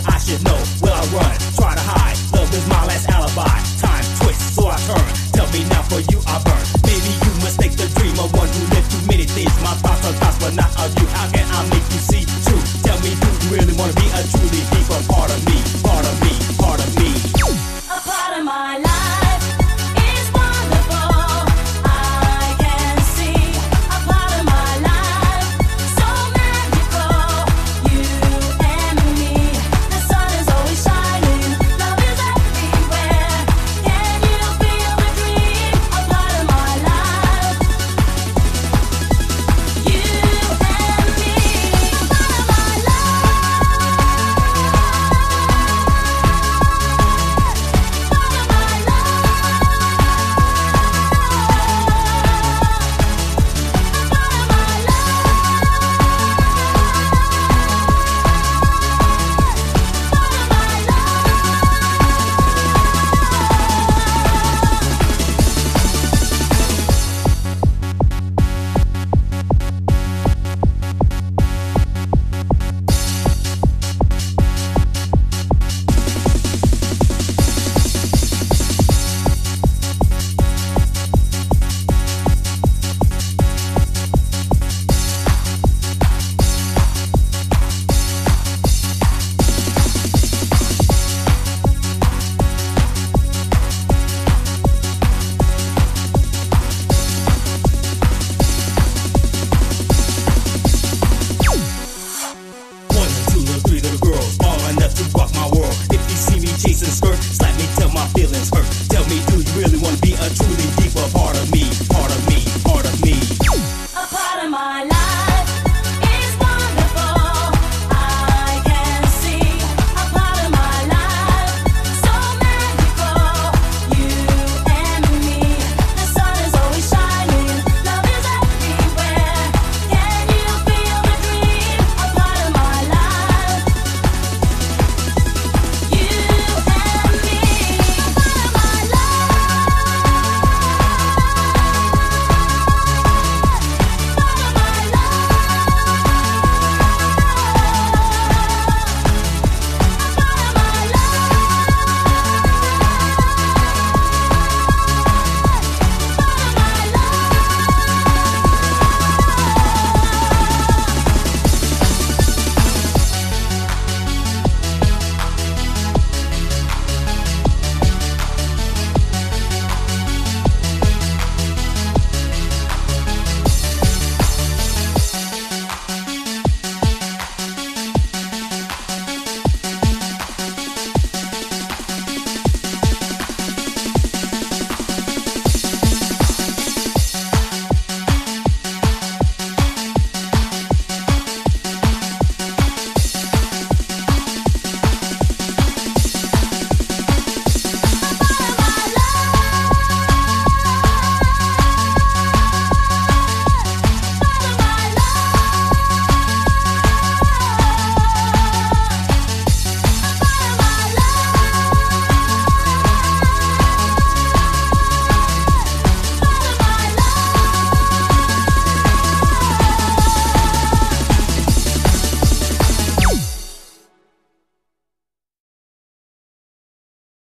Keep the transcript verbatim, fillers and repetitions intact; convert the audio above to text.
I should know where I run, try to hide. Love is my last alibi. Time twists, so I turn. Tell me now, for you I burn. Maybe you mistake the dream of one who lived too many things. My thoughts are thoughts, but not of you. How can I make you see true? Tell me, do you really wanna be a truly deeper part of me?